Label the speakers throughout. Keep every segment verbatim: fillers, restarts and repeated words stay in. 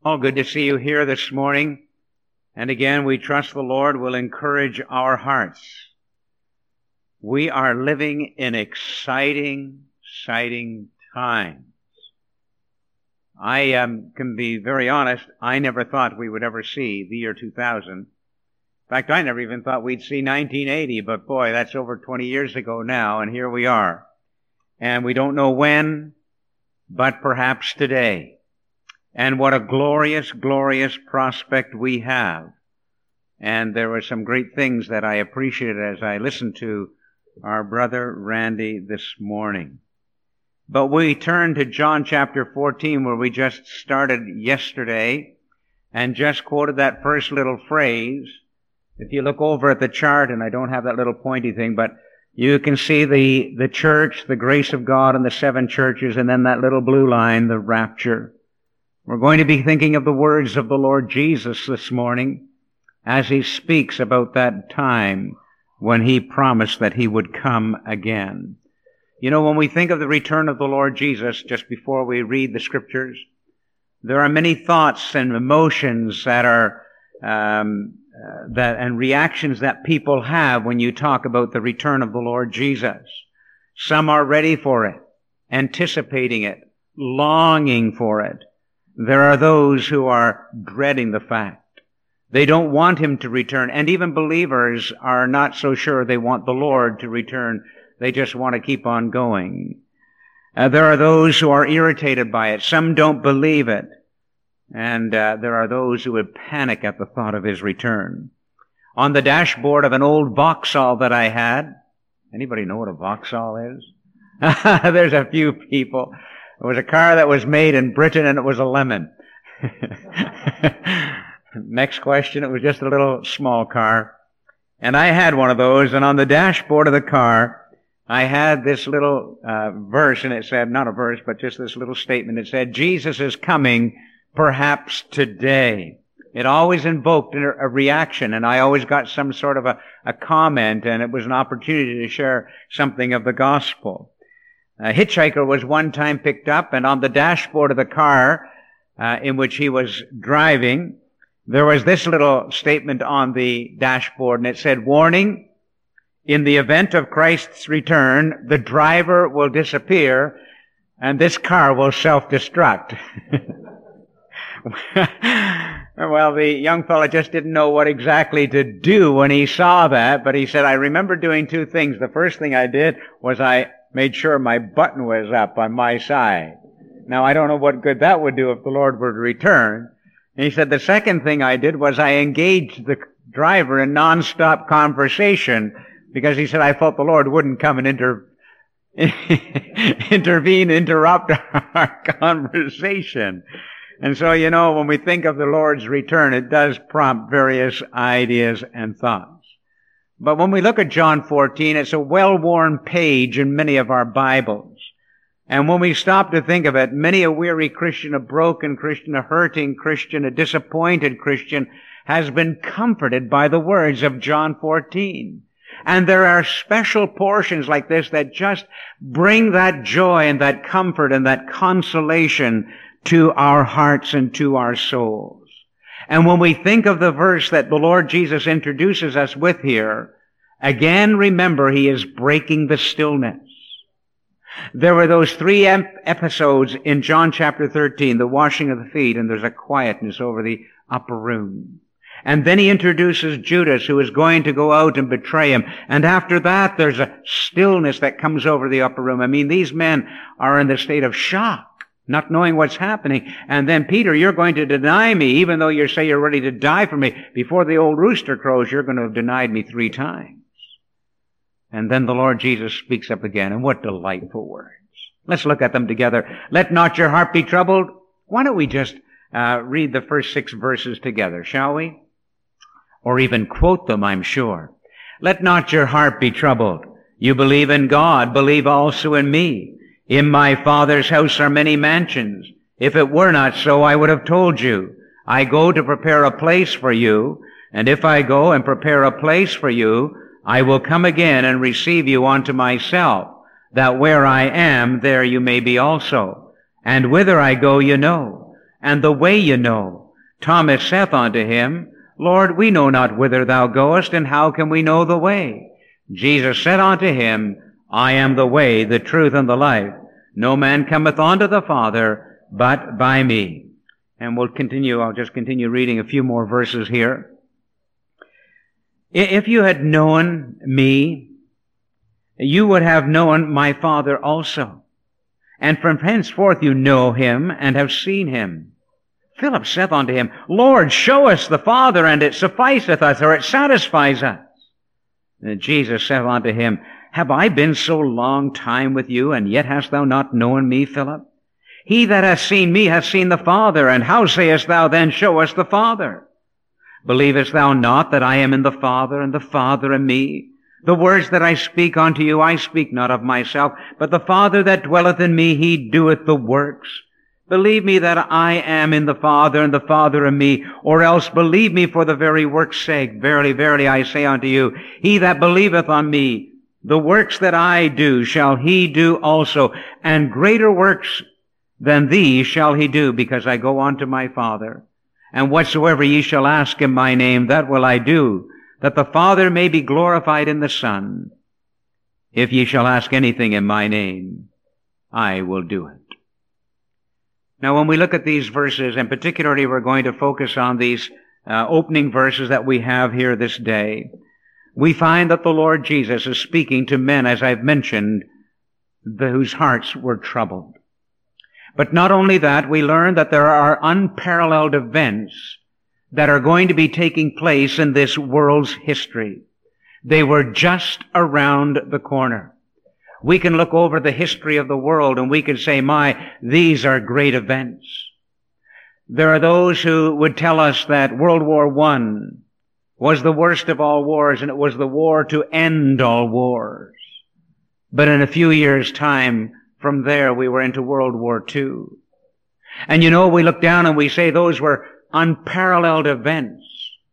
Speaker 1: All good to see you here this morning. And again, we trust the Lord will encourage our hearts. We are living in exciting, exciting times. I um, can be very honest, I never thought we would ever see the year two thousand. In fact, I never even thought we'd see nineteen eighty, but boy, that's over twenty years ago now, and here we are. And we don't know when, but perhaps today. And what a glorious, glorious prospect we have. And there were some great things that I appreciated as I listened to our brother Randy this morning. But we turn to John chapter fourteen, where we just started yesterday and just quoted that first little phrase. If you look over at the chart, and I don't have that little pointy thing, but you can see the, the church, the grace of God, and the seven churches, and then that little blue line, the rapture. We're going to be thinking of the words of the Lord Jesus this morning as He speaks about that time when He promised that He would come again. You know, when we think of the return of the Lord Jesus, just before we read the Scriptures, there are many thoughts and emotions that are, um, uh, that and reactions that people have when you talk about the return of the Lord Jesus. Some are ready for it, anticipating it, longing for it. There are those who are dreading the fact. They don't want Him to return. And even believers are not so sure they want the Lord to return. They just want to keep on going. Uh, there are those who are irritated by it. Some don't believe it. And uh, there are those who would panic at the thought of His return. On the dashboard of an old Vauxhall that I had, anybody know what a Vauxhall is? There's a few people. It was a car that was made in Britain, and it was a lemon. Next question, it was just a little small car. And I had one of those, and on the dashboard of the car, I had this little uh, verse, and it said, not a verse, but just this little statement. It said, Jesus is coming, perhaps today. It always invoked a, a reaction, and I always got some sort of a, a comment, and it was an opportunity to share something of the gospel. A hitchhiker was one time picked up, and on the dashboard of the car uh, in which he was driving, there was this little statement on the dashboard, and it said, warning, in the event of Christ's return, the driver will disappear, and this car will self-destruct. Well, the young fellow just didn't know what exactly to do when he saw that, but he said, I remember doing two things. The first thing I did was I made sure my button was up on my side. Now, I don't know what good that would do if the Lord were to return. And he said, the second thing I did was I engaged the driver in nonstop conversation, because he said, I felt the Lord wouldn't come and inter- intervene, interrupt our conversation. And so, you know, when we think of the Lord's return, it does prompt various ideas and thoughts. But when we look at John fourteen, it's a well-worn page in many of our Bibles. And when we stop to think of it, many a weary Christian, a broken Christian, a hurting Christian, a disappointed Christian has been comforted by the words of John fourteen. And there are special portions like this that just bring that joy and that comfort and that consolation to our hearts and to our souls. And when we think of the verse that the Lord Jesus introduces us with here, again remember He is breaking the stillness. There were those three ep- episodes in John chapter thirteen, the washing of the feet, and there's a quietness over the upper room. And then He introduces Judas, who is going to go out and betray Him. And after that, there's a stillness that comes over the upper room. I mean, these men are in the state of shock, not knowing what's happening. And then, Peter, you're going to deny me, even though you say you're ready to die for me. Before the old rooster crows, you're going to have denied me three times. And then the Lord Jesus speaks up again, and what delightful words. Let's look at them together. Let not your heart be troubled. Why don't we just uh, read the first six verses together, shall we? Or even quote them, I'm sure. Let not your heart be troubled. You believe in God, believe also in me. In my Father's house are many mansions. If it were not so, I would have told you. I go to prepare a place for you, and if I go and prepare a place for you, I will come again and receive you unto myself, that where I am, there you may be also. And whither I go, you know, and the way you know. Thomas saith unto him, Lord, we know not whither thou goest, and how can we know the way? Jesus said unto him, I am the way, the truth, and the life. No man cometh unto the Father but by me. And we'll continue, I'll just continue reading a few more verses here. If you had known me, you would have known my Father also. And from henceforth you know him and have seen him. Philip saith unto him, Lord, show us the Father, and it sufficeth us, or it satisfies us. And Jesus saith unto him, Have I been so long time with you, and yet hast thou not known me, Philip? He that hath seen me hath seen the Father, and how sayest thou then, Show us the Father? Believest thou not that I am in the Father, and the Father in me? The words that I speak unto you, I speak not of myself, but the Father that dwelleth in me, he doeth the works. Believe me that I am in the Father, and the Father in me, or else believe me for the very work's sake. Verily, verily, I say unto you, he that believeth on me, the works that I do shall he do also, and greater works than these shall he do, because I go unto my Father. And whatsoever ye shall ask in my name, that will I do, that the Father may be glorified in the Son. If ye shall ask anything in my name, I will do it. Now, when we look at these verses, and particularly we're going to focus on these uh, opening verses that we have here this day, we find that the Lord Jesus is speaking to men, as I've mentioned, whose hearts were troubled. But not only that, we learn that there are unparalleled events that are going to be taking place in this world's history. They were just around the corner. We can look over the history of the world and we can say, my, these are great events. There are those who would tell us that World War One was the worst of all wars, and it was the war to end all wars. But in a few years' time, from there, we were into World War Two. And you know, we look down and we say those were unparalleled events.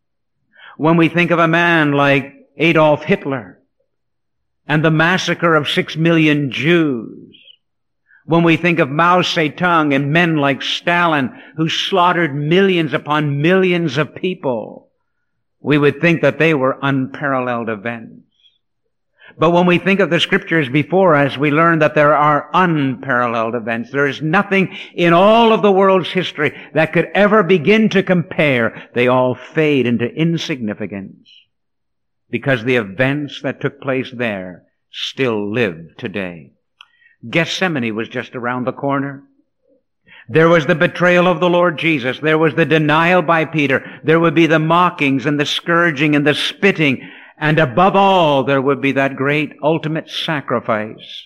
Speaker 1: When we think of a man like Adolf Hitler and the massacre of six million Jews, when we think of Mao Zedong and men like Stalin who slaughtered millions upon millions of people, we would think that they were unparalleled events. But when we think of the scriptures before us, we learn that there are unparalleled events. There is nothing in all of the world's history that could ever begin to compare. They all fade into insignificance because the events that took place there still live today. Gethsemane was just around the corner. There was the betrayal of the Lord Jesus. There was the denial by Peter. There would be the mockings and the scourging and the spitting. And above all, there would be that great ultimate sacrifice,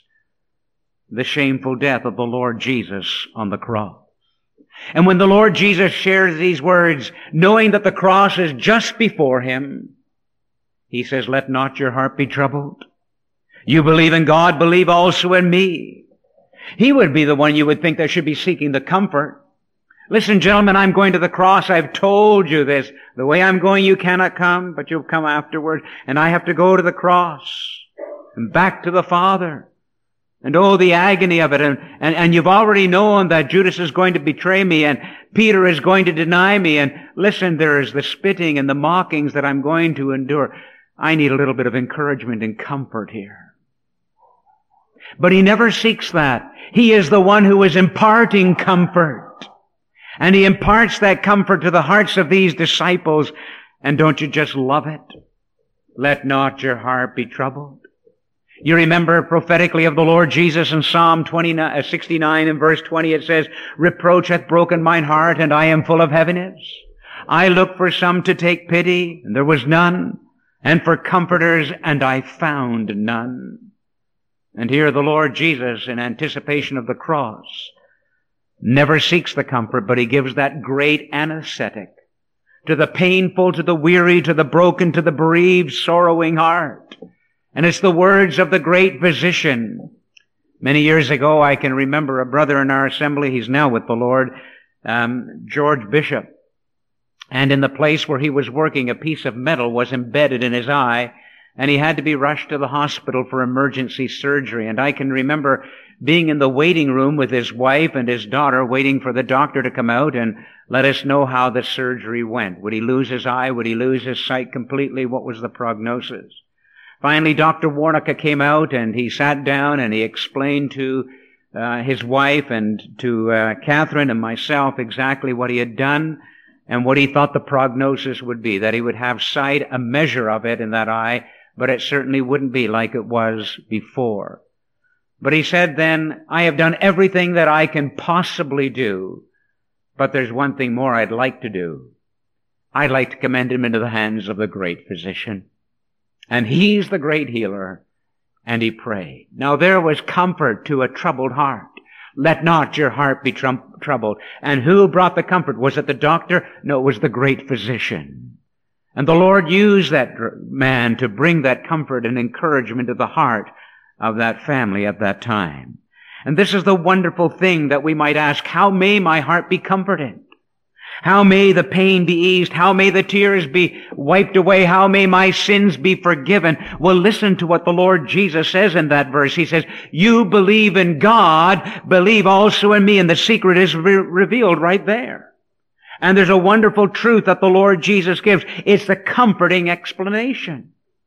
Speaker 1: the shameful death of the Lord Jesus on the cross. And when the Lord Jesus shares these words, knowing that the cross is just before him, he says, let not your heart be troubled. You believe in God, believe also in me. He would be the one you would think that should be seeking the comfort. Listen, gentlemen, I'm going to the cross. I've told you this. The way I'm going, you cannot come, but you'll come afterward. And I have to go to the cross and back to the Father. And oh, the agony of it. And, and, and you've already known that Judas is going to betray me and Peter is going to deny me. And listen, there is the spitting and the mockings that I'm going to endure. I need a little bit of encouragement and comfort here. But he never seeks that. He is the one who is imparting comfort. And he imparts that comfort to the hearts of these disciples. And don't you just love it? Let not your heart be troubled. You remember prophetically of the Lord Jesus in Psalm sixty-nine and verse twenty, it says, Reproach hath broken mine heart, and I am full of heaviness. I looked for some to take pity, and there was none, and for comforters, and I found none. And here the Lord Jesus, in anticipation of the cross, never seeks the comfort, but he gives that great anesthetic to the painful, to the weary, to the broken, to the bereaved, sorrowing heart. And it's the words of the great physician. Many years ago, I can remember a brother in our assembly, he's now with the Lord, um, George Bishop. And in the place where he was working, a piece of metal was embedded in his eye. and he had to be rushed to the hospital for emergency surgery. And I can remember being in the waiting room with his wife and his daughter, waiting for the doctor to come out and let us know how the surgery went. Would he lose his eye? Would he lose his sight completely? What was the prognosis? Finally, Doctor Warnaka came out, and he sat down and he explained to uh, his wife and to uh, Catherine and myself exactly what he had done and what he thought the prognosis would be, that he would have sight, a measure of it in that eye, but it certainly wouldn't be like it was before. But he said then, I have done everything that I can possibly do, but there's one thing more I'd like to do. I'd like to commend him into the hands of the great physician. And he's the great healer. And he prayed. Now there was comfort to a troubled heart. Let not your heart be trum- troubled. And who brought the comfort? Was it the doctor? No, it was the great physician. And the Lord used that man to bring that comfort and encouragement to the heart of that family at that time. And this is the wonderful thing that we might ask, how may my heart be comforted? How may the pain be eased? How may the tears be wiped away? How may my sins be forgiven? Well, listen to what the Lord Jesus says in that verse. He says, you believe in God, believe also in me. And the secret is re- revealed right there. And there's a wonderful truth that the Lord Jesus gives. It's the comforting explanation.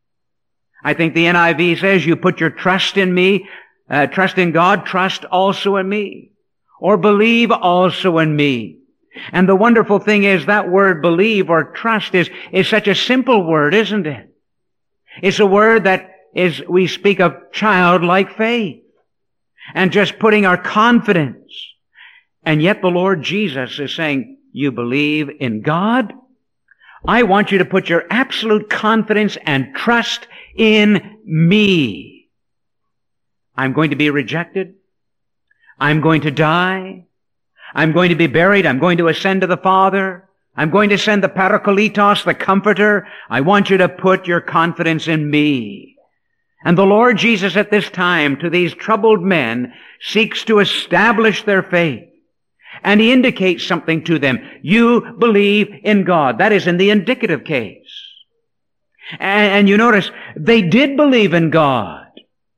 Speaker 1: I think the N I V says, you put your trust in me, uh, trust in God, trust also in me. Or believe also in me. And the wonderful thing is that word believe or trust is, is such a simple word, isn't it? It's a word that is, we speak of childlike faith and just putting our confidence. And yet the Lord Jesus is saying, you believe in God? I want you to put your absolute confidence and trust in me. I'm going to be rejected. I'm going to die. I'm going to be buried. I'm going to ascend to the Father. I'm going to send the Parakletos, the Comforter. I want you to put your confidence in me. And the Lord Jesus at this time, to these troubled men, seeks to establish their faith. And He indicates something to them. You believe in God. That is in the indicative case. And, and you notice, they did believe in God.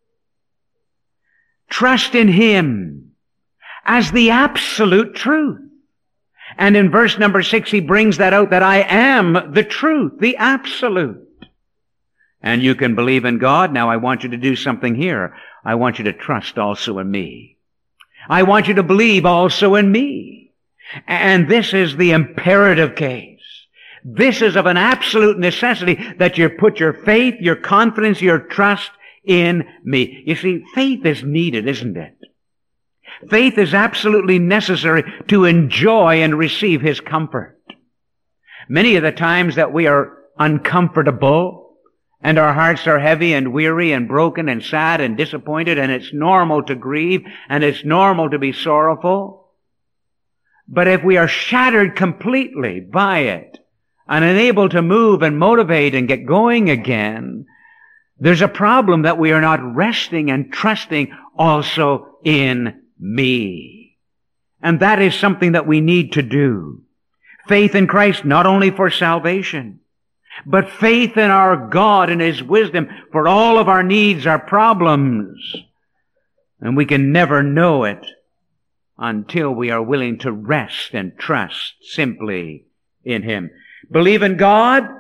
Speaker 1: Trust in Him as the absolute truth. And in verse number six, He brings that out, that I am the truth, the absolute. And you can believe in God. Now I want you to do something here. I want you to trust also in me. I want you to believe also in me. And this is the imperative case. This is of an absolute necessity that you put your faith, your confidence, your trust in me. You see, faith is needed, isn't it? Faith is absolutely necessary to enjoy and receive His comfort. Many of the times that we are uncomfortable and our hearts are heavy and weary and broken and sad and disappointed, and it's normal to grieve and it's normal to be sorrowful. But if we are shattered completely by it and unable to move and motivate and get going again, there's a problem that we are not resting and trusting also in me. And that is something that we need to do. Faith in Christ not only for salvation, but faith in our God and His wisdom for all of our needs, our problems. And we can never know it until we are willing to rest and trust simply in Him. Believe in God.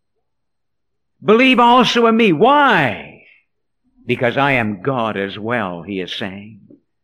Speaker 1: Believe also in me. Why? Because I am God as well, He is saying.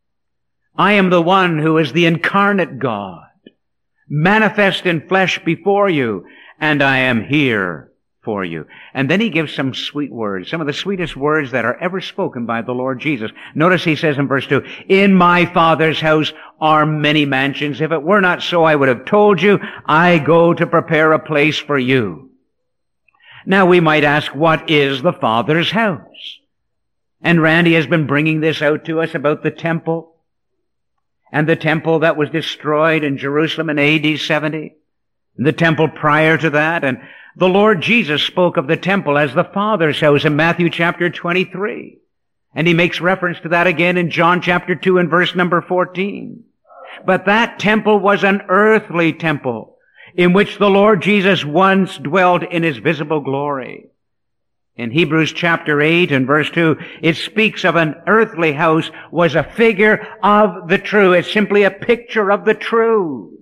Speaker 1: I am the one who is the incarnate God, manifest in flesh before you, and I am here for you. And then He gives some sweet words, some of the sweetest words that are ever spoken by the Lord Jesus. Notice He says in verse two, in my Father's house are many mansions. If it were not so, I would have told you, I go to prepare a place for you. Now we might ask, what is the Father's house? And Randy has been bringing this out to us about the temple. And the temple that was destroyed in Jerusalem in A D seventy. The temple prior to that. And the Lord Jesus spoke of the temple as the Father's house in Matthew chapter twenty-three. And He makes reference to that again in John chapter two and verse number fourteen. But that temple was an earthly temple in which the Lord Jesus once dwelt in His visible glory. In Hebrews chapter eight and verse two, it speaks of an earthly house was a figure of the true. It's simply a picture of the true.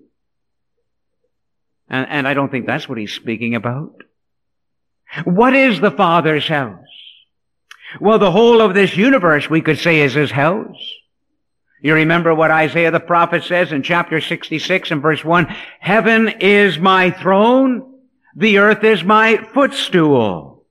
Speaker 1: And, and I don't think that's what he's speaking about. What is the Father's house? Well, the whole of this universe, we could say, is his house. You remember what Isaiah the prophet says in chapter sixty-six and verse one, heaven is my throne, the earth is my footstool.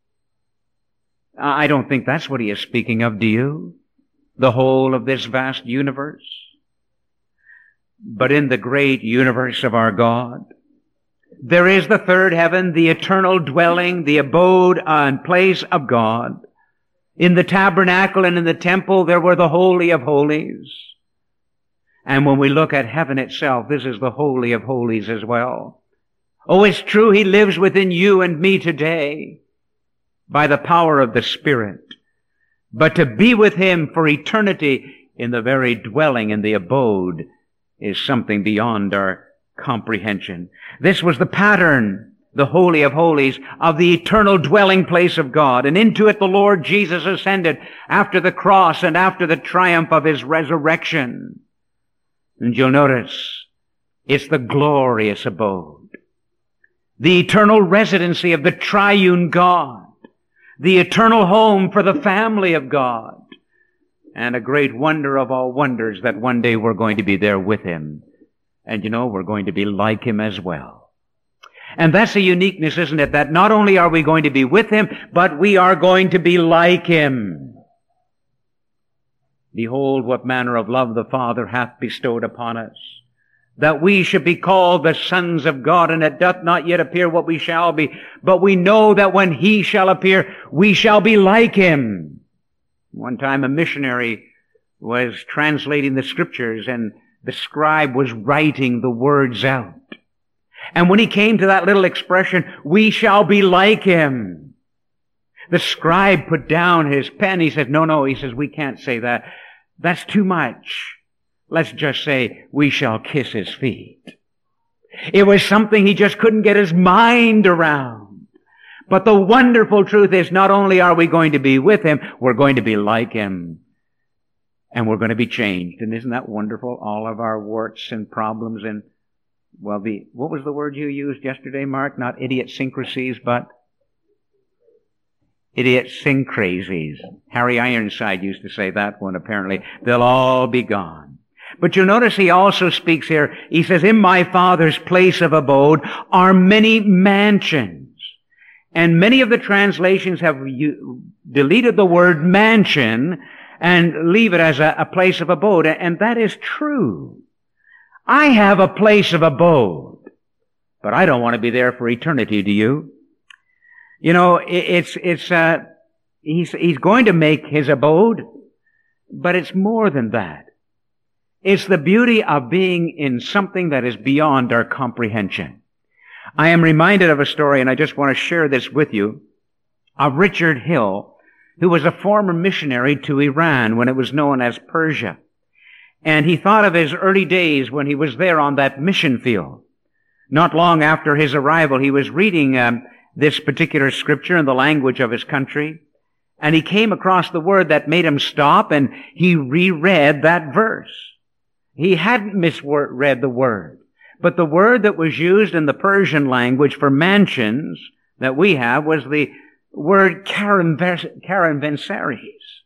Speaker 1: I don't think that's what he is speaking of, do you? The whole of this vast universe. But in the great universe of our God, there is the third heaven, the eternal dwelling, the abode and place of God. In the tabernacle and in the temple, there were the Holy of Holies. And when we look at heaven itself, this is the Holy of Holies as well. Oh, it's true, he lives within you and me today by the power of the Spirit. But to be with him for eternity in the very dwelling and the abode is something beyond our comprehension. This was the pattern, the Holy of Holies, of the eternal dwelling place of God. And into it the Lord Jesus ascended after the cross and after the triumph of his resurrection. And you'll notice, it's the glorious abode, the eternal residency of the triune God, the eternal home for the family of God, and a great wonder of all wonders that one day we're going to be there with him. And you know, we're going to be like him as well. And that's a uniqueness, isn't it? That not only are we going to be with him, but we are going to be like him. Behold, what manner of love the Father hath bestowed upon us, that we should be called the sons of God, and it doth not yet appear what we shall be. But we know that when he shall appear, we shall be like him. One time a missionary was translating the scriptures, and the scribe was writing the words out. And when he came to that little expression, we shall be like him, the scribe put down his pen. He said, no, no, he says, we can't say that. That's too much. Let's just say, we shall kiss his feet. It was something he just couldn't get his mind around. But the wonderful truth is, not only are we going to be with him, we're going to be like him. And we're going to be changed. And isn't that wonderful? All of our warts and problems and, well, the, what was the word you used yesterday, Mark? Not idiosyncrasies, but idiosyncrasies. Harry Ironside used to say that one, apparently. They'll all be gone. But you'll notice he also speaks here. He says, in my Father's place of abode are many mansions. And many of the translations have deleted the word mansion and leave it as a, a place of abode. And that is true. I have a place of abode, but I don't want to be there for eternity, do you? You know, it, it's, it's, uh, he's, he's going to make his abode, but it's more than that. It's the beauty of being in something that is beyond our comprehension. I am reminded of a story, and I just want to share this with you, of Richard Hill, who was a former missionary to Iran when it was known as Persia. And he thought of his early days when he was there on that mission field. Not long after his arrival, he was reading um, this particular scripture in the language of his country, and he came across the word that made him stop, and he reread that verse. He hadn't misread the word, but the word that was used in the Persian language for mansions that we have was the word caravansaries.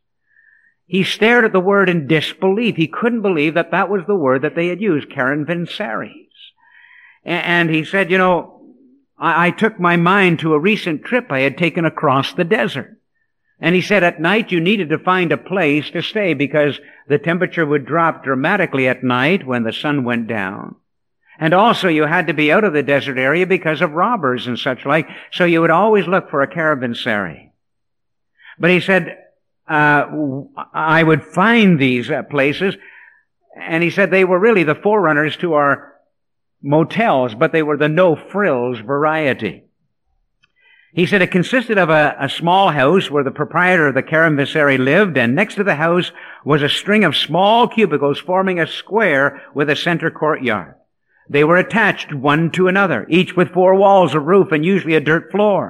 Speaker 1: He stared at the word in disbelief. He couldn't believe that that was the word that they had used, caravansaries. And he said, you know, I, I took my mind to a recent trip I had taken across the desert. And he said at night you needed to find a place to stay because the temperature would drop dramatically at night when the sun went down. And also you had to be out of the desert area because of robbers and such like, so you would always look for a caravanserai. But he said, uh, I would find these uh, places, and he said they were really the forerunners to our motels, but they were the no-frills variety. He said it consisted of a, a small house where the proprietor of the caravanserai lived, and next to the house was a string of small cubicles forming a square with a center courtyard. They were attached one to another, each with four walls, a roof, and usually a dirt floor.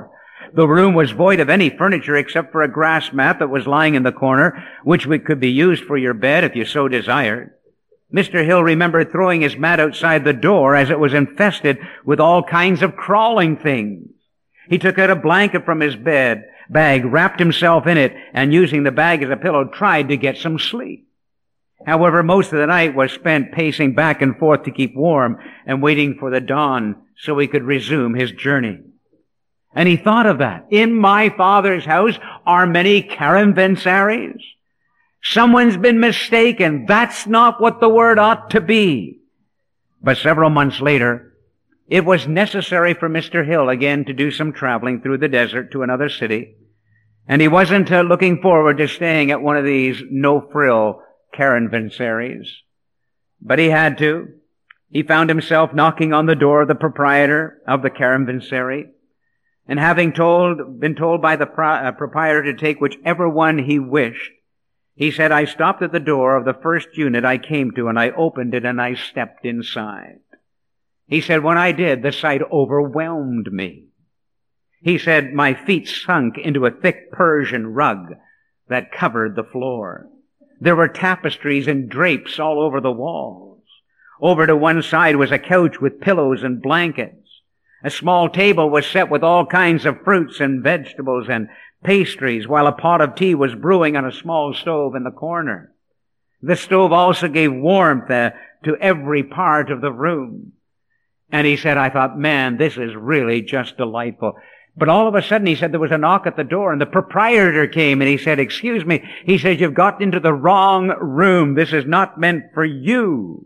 Speaker 1: The room was void of any furniture except for a grass mat that was lying in the corner, which could be used for your bed if you so desired. Mister Hill remembered throwing his mat outside the door as it was infested with all kinds of crawling things. He took out a blanket from his bed bag, wrapped himself in it, and using the bag as a pillow, tried to get some sleep. However, most of the night was spent pacing back and forth to keep warm and waiting for the dawn so he could resume his journey. And he thought of that. In my Father's house are many caravansaries. Someone's been mistaken. That's not what the word ought to be. But several months later, it was necessary for Mister Hill again to do some traveling through the desert to another city. And he wasn't uh, looking forward to staying at one of these no-frill caravansaries. But he had to. He found himself knocking on the door of the proprietor of the caravansary, and having told, been told by the pro, uh, proprietor to take whichever one he wished, he said, I stopped at the door of the first unit I came to, and I opened it, and I stepped inside. He said, when I did, the sight overwhelmed me. He said, my feet sunk into a thick Persian rug that covered the floor. There were tapestries and drapes all over the walls. Over to one side was a couch with pillows and blankets. A small table was set with all kinds of fruits and vegetables and pastries, while a pot of tea was brewing on a small stove in the corner. The stove also gave warmth uh, to every part of the room. And he said, I thought, man, this is really just delightful. But all of a sudden, he said, there was a knock at the door, and the proprietor came, and he said, excuse me. He said, you've got into the wrong room. This is not meant for you.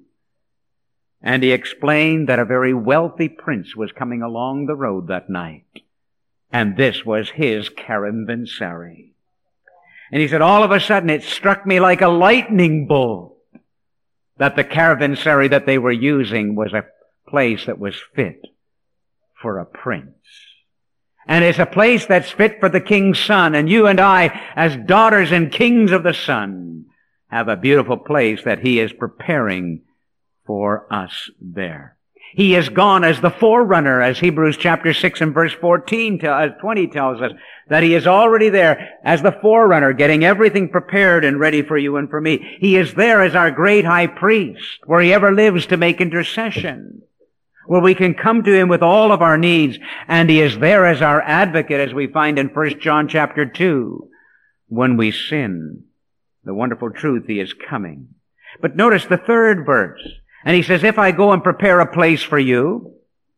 Speaker 1: And he explained that a very wealthy prince was coming along the road that night. And this was his caravansary. And he said, all of a sudden, it struck me like a lightning bolt that the caravansary that they were using was a place that was fit for a prince. And it's a place that's fit for the king's son. And you and I, as daughters and kings of the sun, have a beautiful place that he is preparing for us there. He is gone as the forerunner, as Hebrews chapter six and verse fourteen, twenty tells us, that he is already there as the forerunner, getting everything prepared and ready for you and for me. He is there as our great high priest, where he ever lives to make intercession, where we can come to him with all of our needs, and he is there as our advocate, as we find in First John chapter two. When we sin, the wonderful truth, he is coming. But notice the third verse. And he says, if I go and prepare a place for you,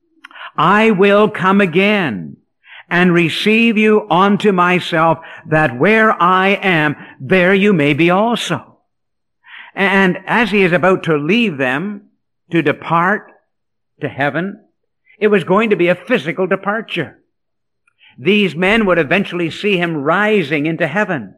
Speaker 1: I will come again and receive you unto myself, that where I am, there you may be also. And as he is about to leave them, to depart to heaven, it was going to be a physical departure. These men would eventually see him rising into heaven,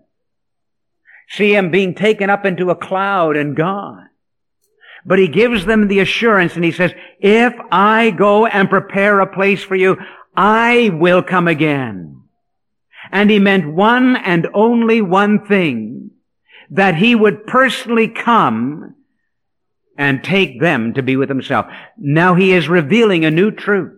Speaker 1: see him being taken up into a cloud and gone. But he gives them the assurance, and he says, if I go and prepare a place for you, I will come again. And he meant one and only one thing, that he would personally come and take them to be with himself. Now he is revealing a new truth,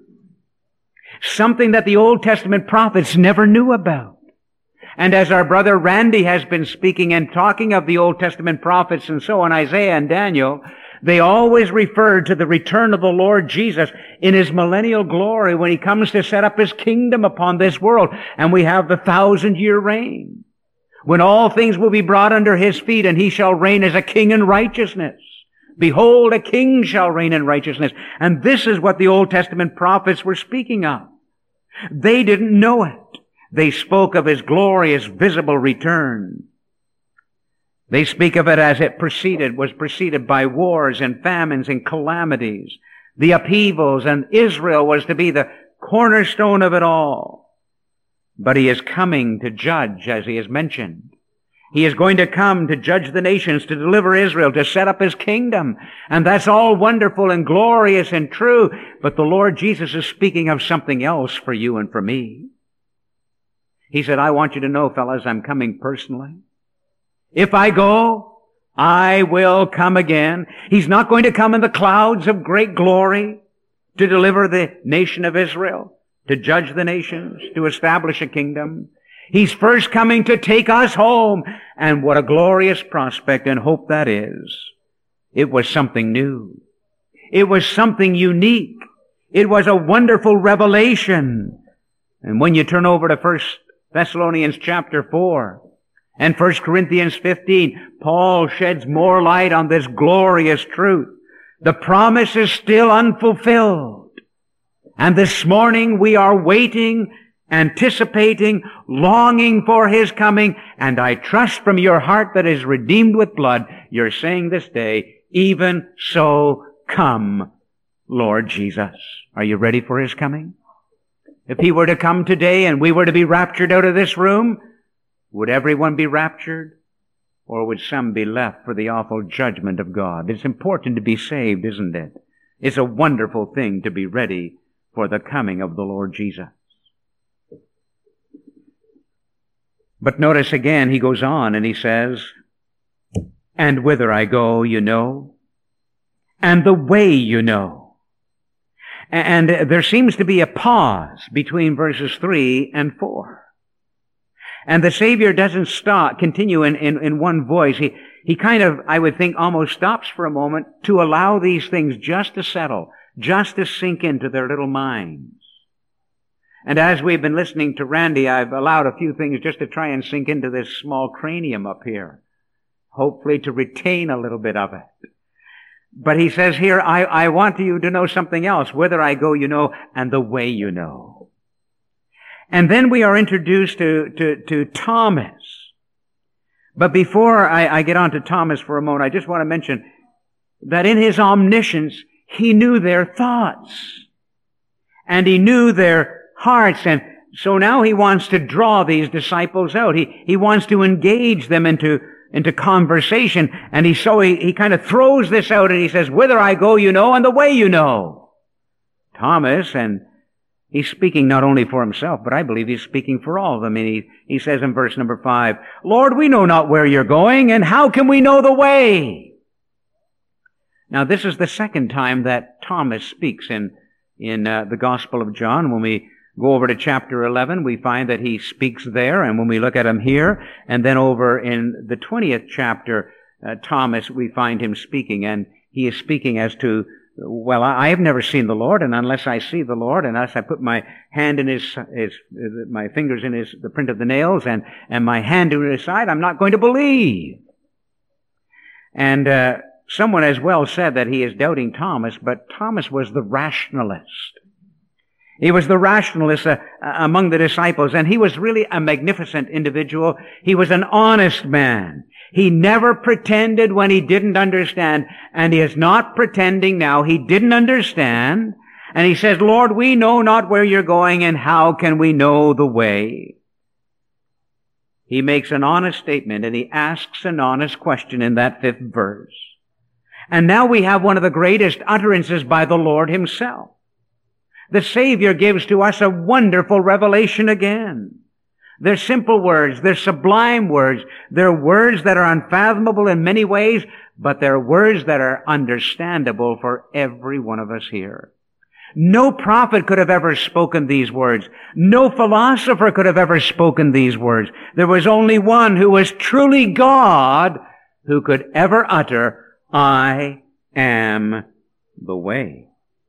Speaker 1: something that the Old Testament prophets never knew about. And as our brother Randy has been speaking and talking of the Old Testament prophets and so on, Isaiah and Daniel, they always referred to the return of the Lord Jesus in his millennial glory when he comes to set up his kingdom upon this world. And we have the thousand-year reign, when all things will be brought under his feet, and he shall reign as a king in righteousness. Behold, a king shall reign in righteousness. And this is what the Old Testament prophets were speaking of. They didn't know it. They spoke of his glorious visible return. They speak of it as it preceded, was preceded by wars and famines and calamities, the upheavals, and Israel was to be the cornerstone of it all. But he is coming to judge, as he has mentioned. He is going to come to judge the nations, to deliver Israel, to set up his kingdom. And that's all wonderful and glorious and true. But the Lord Jesus is speaking of something else for you and for me. He said, I want you to know, fellas, I'm coming personally. If I go, I will come again. He's not going to come in the clouds of great glory to deliver the nation of Israel, to judge the nations, to establish a kingdom. He's first coming to take us home. And what a glorious prospect and hope that is. It was something new. It was something unique. It was a wonderful revelation. And when you turn over to First Thessalonians chapter four and First Corinthians fifteen, Paul sheds more light on this glorious truth. The promise is still unfulfilled. And this morning we are waiting, anticipating, longing for His coming. And I trust from your heart that is redeemed with blood, you're saying this day, even so come, Lord Jesus. Are you ready for His coming? If He were to come today and we were to be raptured out of this room, would everyone be raptured? Or would some be left for the awful judgment of God? It's important to be saved, isn't it? It's a wonderful thing to be ready for the coming of the Lord Jesus. But notice again, he goes on and he says, and whither I go, you know, and the way you know. And there seems to be a pause between verses three and four. And the Savior doesn't stop, continue in, in, in one voice. He, he kind of, I would think, almost stops for a moment to allow these things just to settle, just to sink into their little minds. And as we've been listening to Randy, I've allowed a few things just to try and sink into this small cranium up here, hopefully to retain a little bit of it. But he says here, I, I want you to know something else. Whither I go, you know, and the way you know. And then we are introduced to, to, to Thomas. But before I, I get on to Thomas for a moment, I just want to mention that in his omniscience, he knew their thoughts. And he knew their hearts. And so now he wants to draw these disciples out. He, he wants to engage them into into conversation, and he so he, he kind of throws this out and he says, whither I go you know, and the way you know. Thomas, and he's speaking not only for himself, but I believe he's speaking for all of them. And he, he says in verse number five, Lord, we know not where you're going, and how can we know the way? Now this is the second time that Thomas speaks in, in uh, the Gospel of John. When we go over to chapter eleven, we find that he speaks there, and when we look at him here, and then over in the twentieth chapter, uh, Thomas, we find him speaking, and he is speaking as to, well, I have never seen the Lord, and unless I see the Lord, unless I put my hand in his, his my fingers in his, the print of the nails, and, and my hand to his side, I'm not going to believe. And uh, someone has well said that he is doubting Thomas, but Thomas was the rationalist. He was the rationalist uh, among the disciples, and he was really a magnificent individual. He was an honest man. He never pretended when he didn't understand, and he is not pretending now. He didn't understand, and he says, Lord, we know not where you're going, and how can we know the way? He makes an honest statement, and he asks an honest question in that fifth verse. And now we have one of the greatest utterances by the Lord himself. The Savior gives to us a wonderful revelation again. They're simple words. They're sublime words. They're words that are unfathomable in many ways, but they're words that are understandable for every one of us here. No prophet could have ever spoken these words. No philosopher could have ever spoken these words. There was only one who was truly God who could ever utter, I am the way.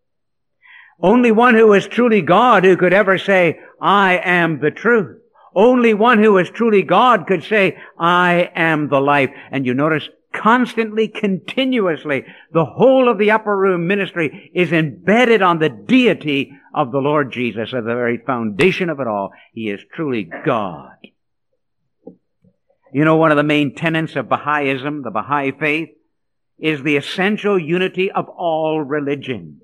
Speaker 1: Only one who is truly God who could ever say, I am the truth. Only one who is truly God could say, I am the life. And you notice constantly, continuously, the whole of the upper room ministry is embedded on the deity of the Lord Jesus, at the very foundation of it all. He is truly God. You know, one of the main tenets of Baha'ism, the Baha'i faith, is the essential unity of all religions.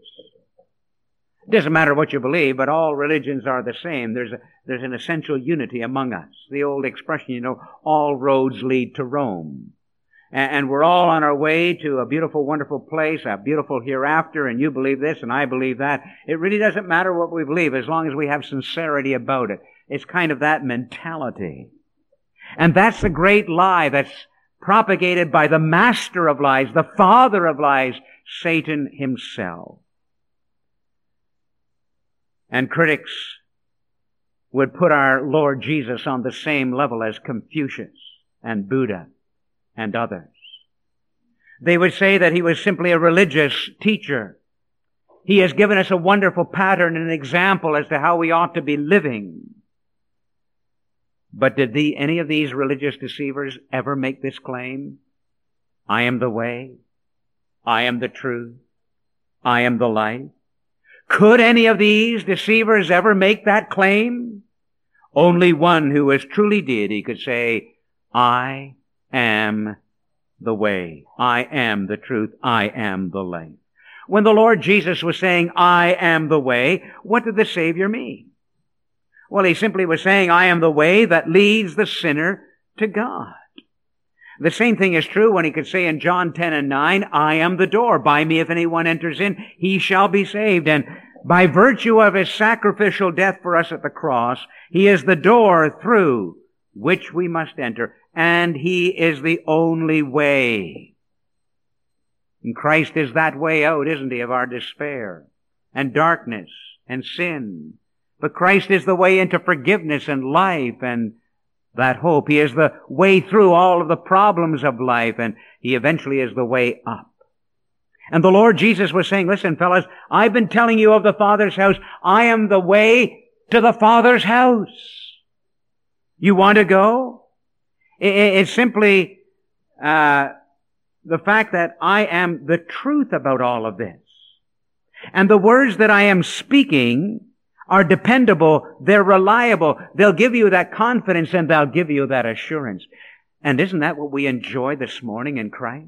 Speaker 1: It doesn't matter what you believe, but all religions are the same. There's a, there's an essential unity among us. The old expression, you know, all roads lead to Rome. And, and we're all on our way to a beautiful, wonderful place, a beautiful hereafter, and you believe this and I believe that. It really doesn't matter what we believe as long as we have sincerity about it. It's kind of that mentality. And that's the great lie that's propagated by the master of lies, the father of lies, Satan himself. And critics would put our Lord Jesus on the same level as Confucius and Buddha and others. They would say that he was simply a religious teacher. He has given us a wonderful pattern and an example as to how we ought to be living. But did the, any of these religious deceivers ever make this claim? I am the way. I am the truth. I am the life. Could any of these deceivers ever make that claim? Only one who was truly deity could say, I am the way. I am the truth. I am the life. When the Lord Jesus was saying, I am the way, what did the Savior mean? Well, he simply was saying, I am the way that leads the sinner to God. The same thing is true when he could say in John ten and nine, I am the door. By me, if anyone enters in, he shall be saved. And by virtue of his sacrificial death for us at the cross, he is the door through which we must enter. And he is the only way. And Christ is that way out, isn't he, of our despair and darkness and sin. But Christ is the way into forgiveness and life and that hope. He is the way through all of the problems of life, and he eventually is the way up. And the Lord Jesus was saying, listen, fellas, I've been telling you of the Father's house. I am the way to the Father's house. You want to go? It's simply uh, the fact that I am the truth about all of this. And the words that I am speaking are dependable, they're reliable, they'll give you that confidence and they'll give you that assurance. And isn't that what we enjoy this morning in Christ?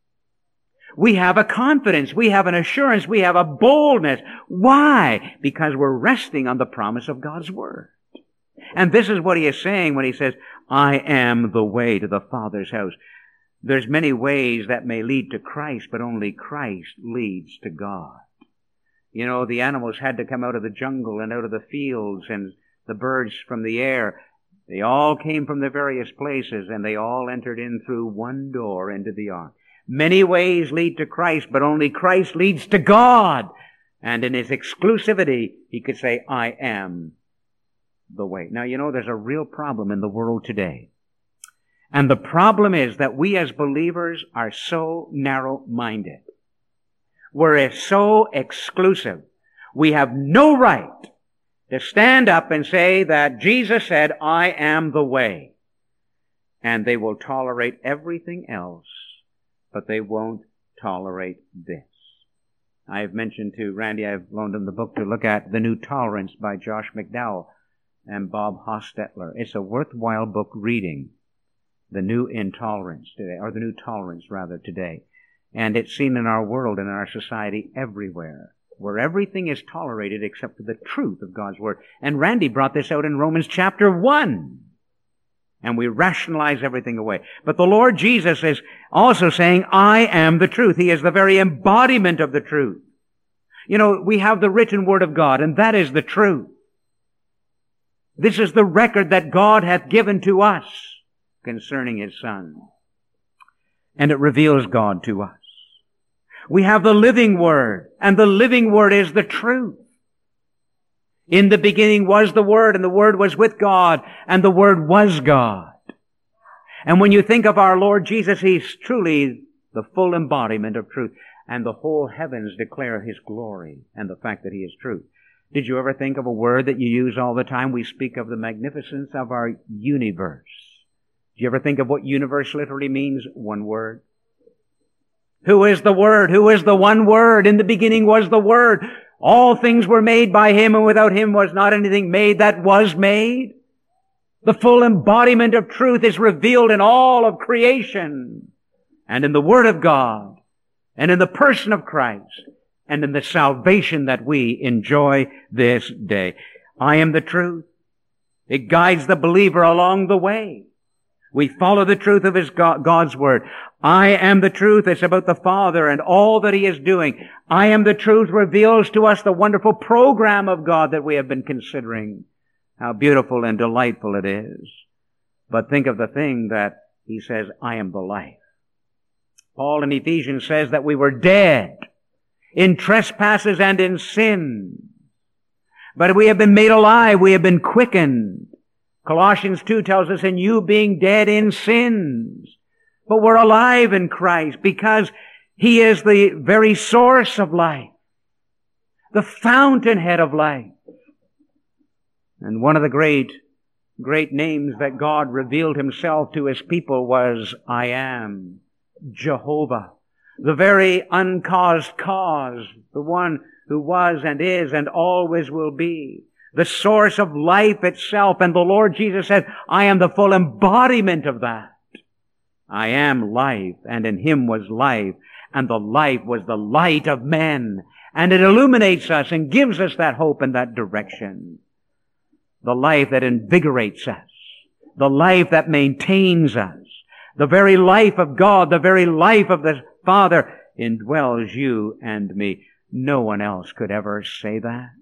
Speaker 1: We have a confidence, we have an assurance, we have a boldness. Why? Because we're resting on the promise of God's Word. And this is what he is saying when he says, I am the way to the Father's house. There's many ways that may lead to Christ, but only Christ leads to God. You know, the animals had to come out of the jungle and out of the fields, and the birds from the air. They all came from the various places, and they all entered in through one door into the ark. Many ways lead to Christ, but only Christ leads to God. And in his exclusivity, he could say, I am the way. Now, you know, there's a real problem in the world today. And the problem is that we as believers are so narrow-minded. We're so exclusive. We have no right to stand up and say that Jesus said, I am the way. And they will tolerate everything else, but they won't tolerate this. I've mentioned to Randy, I've loaned him the book to look at, The New Tolerance by Josh McDowell and Bob Hostetler. It's a worthwhile book reading, The New Intolerance today, or The New Tolerance rather today. And it's seen in our world and in our society everywhere, where everything is tolerated except for the truth of God's Word. And Randy brought this out in Romans chapter one. And we rationalize everything away. But the Lord Jesus is also saying, I am the truth. He is the very embodiment of the truth. You know, we have the written Word of God, and that is the truth. This is the record that God hath given to us concerning His Son. And it reveals God to us. We have the living Word, and the living Word is the truth. In the beginning was the Word, and the Word was with God, and the Word was God. And when you think of our Lord Jesus, He's truly the full embodiment of truth. And the whole heavens declare His glory and the fact that He is truth. Did you ever think of a word that you use all the time? We speak of the magnificence of our universe. Do you ever think of what universe literally means? One word. Who is the Word? Who is the one Word? In the beginning was the Word. All things were made by Him, and without Him was not anything made that was made. The full embodiment of truth is revealed in all of creation, and in the Word of God, and in the person of Christ, and in the salvation that we enjoy this day. I am the truth. It guides the believer along the way. We follow the truth of His God, God's Word. I am the truth. It's about the Father and all that He is doing. I am the truth reveals to us the wonderful program of God that we have been considering. How beautiful and delightful it is. But think of the thing that He says, I am the life. Paul in Ephesians says that we were dead in trespasses and in sin. But we have been made alive. We have been quickened. Colossians two tells us, and you being dead in sins. But we're alive in Christ because He is the very source of life, the fountainhead of life. And one of the great, great names that God revealed Himself to His people was, I am Jehovah, the very uncaused cause, the one who was and is and always will be, the source of life itself. And the Lord Jesus said, I am the full embodiment of that. I am life, and in Him was life, and the life was the light of men. And it illuminates us and gives us that hope and that direction. The life that invigorates us, the life that maintains us, the very life of God, the very life of the Father indwells you and me. No one else could ever say that.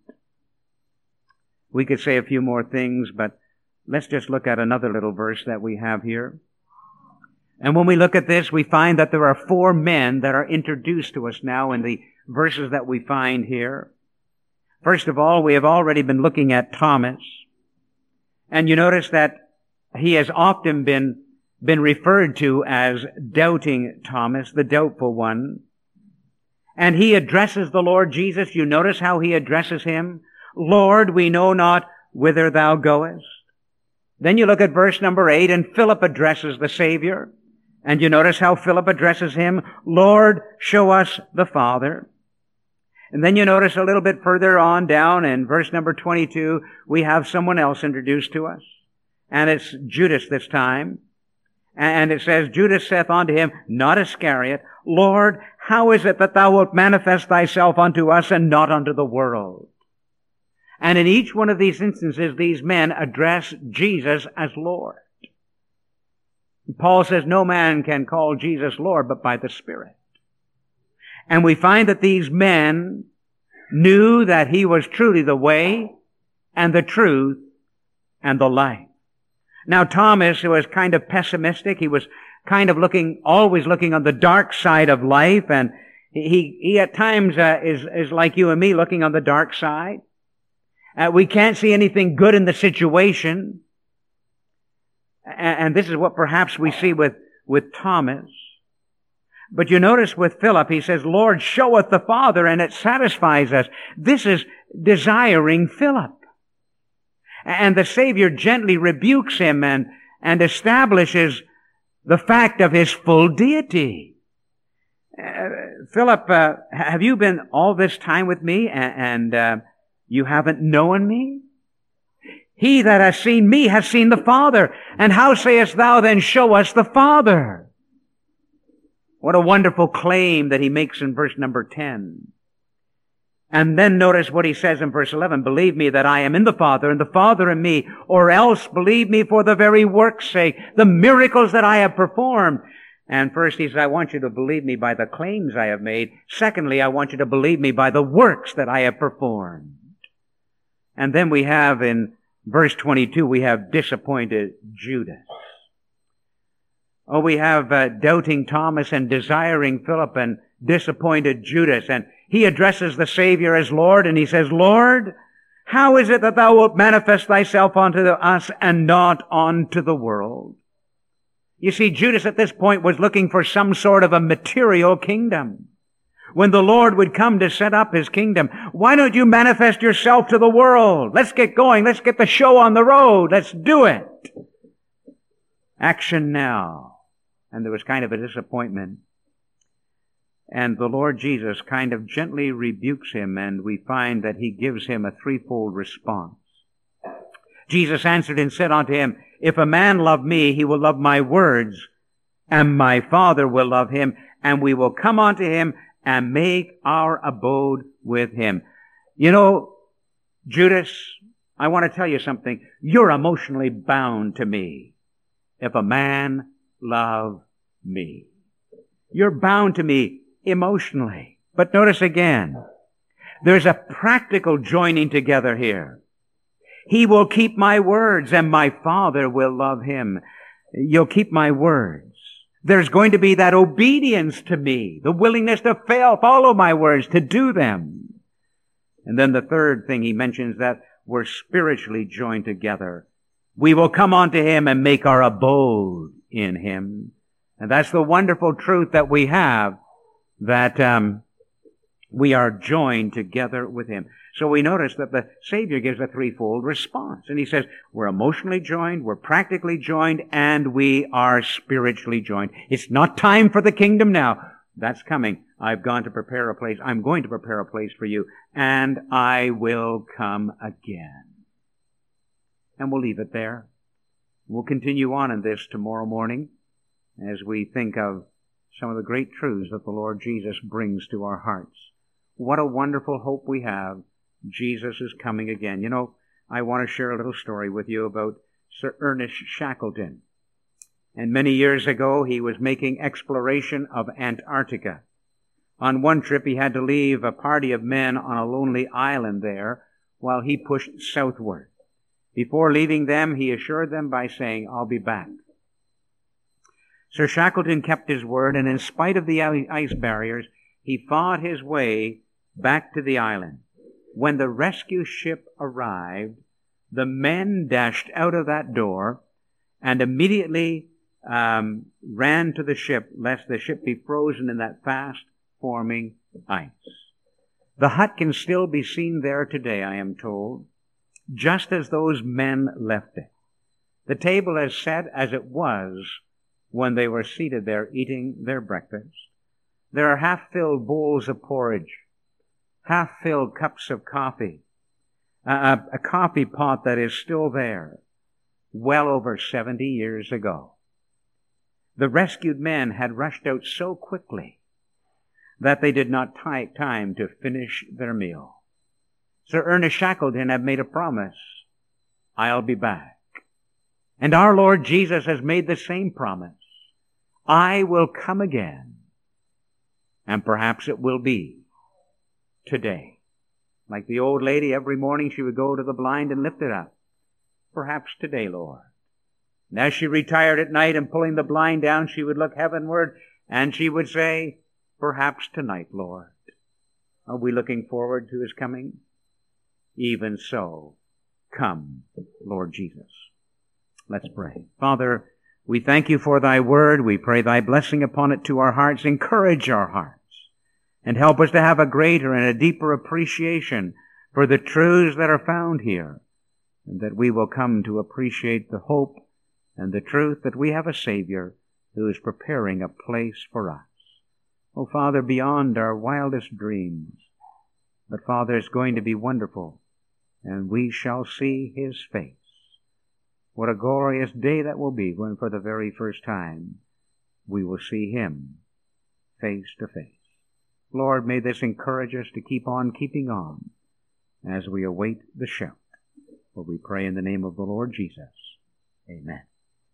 Speaker 1: We could say a few more things, but let's just look at another little verse that we have here. And when we look at this, we find that there are four men that are introduced to us now in the verses that we find here. First of all, we have already been looking at Thomas. And you notice that he has often been, been referred to as doubting Thomas, the doubtful one. And he addresses the Lord Jesus. You notice how he addresses him? Lord, we know not whither thou goest. Then you look at verse number eight, and Philip addresses the Savior. And you notice how Philip addresses him, Lord, show us the Father. And then you notice a little bit further on down in verse number twenty-two, we have someone else introduced to us. And it's Judas this time. And it says, Judas saith unto him, not Iscariot, Lord, how is it that thou wilt manifest thyself unto us and not unto the world? And in each one of these instances, these men address Jesus as Lord. Paul says no man can call Jesus Lord but by the Spirit. And we find that these men knew that He was truly the way and the truth and the life. Now Thomas was kind of pessimistic. He was kind of looking, always looking on the dark side of life. And he, he at times uh, is, is like you and me, looking on the dark side. Uh, we can't see anything good in the situation. And, and this is what perhaps we see with, with Thomas. But you notice with Philip, he says, Lord, showeth the Father, and it satisfies us. This is desiring Philip. And the Savior gently rebukes him and, and establishes the fact of His full deity. Uh, Philip, uh, have you been all this time with me and, and uh, you haven't known me? He that has seen me has seen the Father. And how sayest thou then, show us the Father? What a wonderful claim that he makes in verse number ten. And then notice what he says in verse eleven. Believe me that I am in the Father and the Father in me, or else believe me for the very work's sake, the miracles that I have performed. And first he says, I want you to believe me by the claims I have made. Secondly, I want you to believe me by the works that I have performed. And then we have in verse twenty-two, we have disappointed Judas. Oh, we have uh, doubting Thomas and desiring Philip and disappointed Judas. And he addresses the Savior as Lord, and he says, Lord, how is it that thou wilt manifest thyself unto us and not unto the world? You see, Judas at this point was looking for some sort of a material kingdom. When the Lord would come to set up His kingdom, why don't you manifest yourself to the world? Let's get going. Let's get the show on the road. Let's do it. Action now. And there was kind of a disappointment. And the Lord Jesus kind of gently rebukes him, and we find that He gives him a threefold response. Jesus answered and said unto him, If a man love me, he will love my words, and my Father will love him, and we will come unto him and make our abode with him. You know, Judas, I want to tell you something. You're emotionally bound to me. If a man love me. You're bound to me emotionally. But notice again, there's a practical joining together here. He will keep my words, and my Father will love him. You'll keep my words. There's going to be that obedience to me, the willingness to fail, follow my words, to do them. And then the third thing he mentions, that we're spiritually joined together. We will come unto him and make our abode in him. And that's the wonderful truth that we have, that um, we are joined together with him. So we notice that the Savior gives a threefold response. And he says, we're emotionally joined, we're practically joined, and we are spiritually joined. It's not time for the kingdom now. That's coming. I've gone to prepare a place. I'm going to prepare a place for you, and I will come again. And we'll leave it there. We'll continue on in this tomorrow morning as we think of some of the great truths that the Lord Jesus brings to our hearts. What a wonderful hope we have. Jesus is coming again. You know, I want to share a little story with you about Sir Ernest Shackleton. And many years ago, he was making exploration of Antarctica. On one trip, he had to leave a party of men on a lonely island there while he pushed southward. Before leaving them, he assured them by saying, I'll be back. Sir Shackleton kept his word, and in spite of the ice barriers, he fought his way back to the island. When the rescue ship arrived, the men dashed out of that door and immediately um, ran to the ship, lest the ship be frozen in that fast-forming ice. The hut can still be seen there today, I am told, just as those men left it. The table is set as it was when they were seated there eating their breakfast. There are half-filled bowls of porridge, half-filled cups of coffee, a, a coffee pot that is still there, well over seventy years ago. The rescued men had rushed out so quickly that they did not take time to finish their meal. Sir Ernest Shackleton had made a promise, I'll be back. And our Lord Jesus has made the same promise. I will come again. And perhaps it will be today. Like the old lady, every morning she would go to the blind and lift it up. Perhaps today, Lord. And as she retired at night and pulling the blind down, she would look heavenward and she would say, perhaps tonight, Lord. Are we looking forward to his coming? Even so, come, Lord Jesus. Let's pray. Father, we thank you for thy word. We pray thy blessing upon it to our hearts. Encourage our hearts and help us to have a greater and a deeper appreciation for the truths that are found here, and that we will come to appreciate the hope and the truth that we have a Savior who is preparing a place for us. Oh, Father, beyond our wildest dreams. But, Father, it's going to be wonderful, and we shall see his face. What a glorious day that will be when for the very first time we will see him face to face. Lord, may this encourage us to keep on keeping on as we await the shout. For we pray in the name of the Lord Jesus. Amen.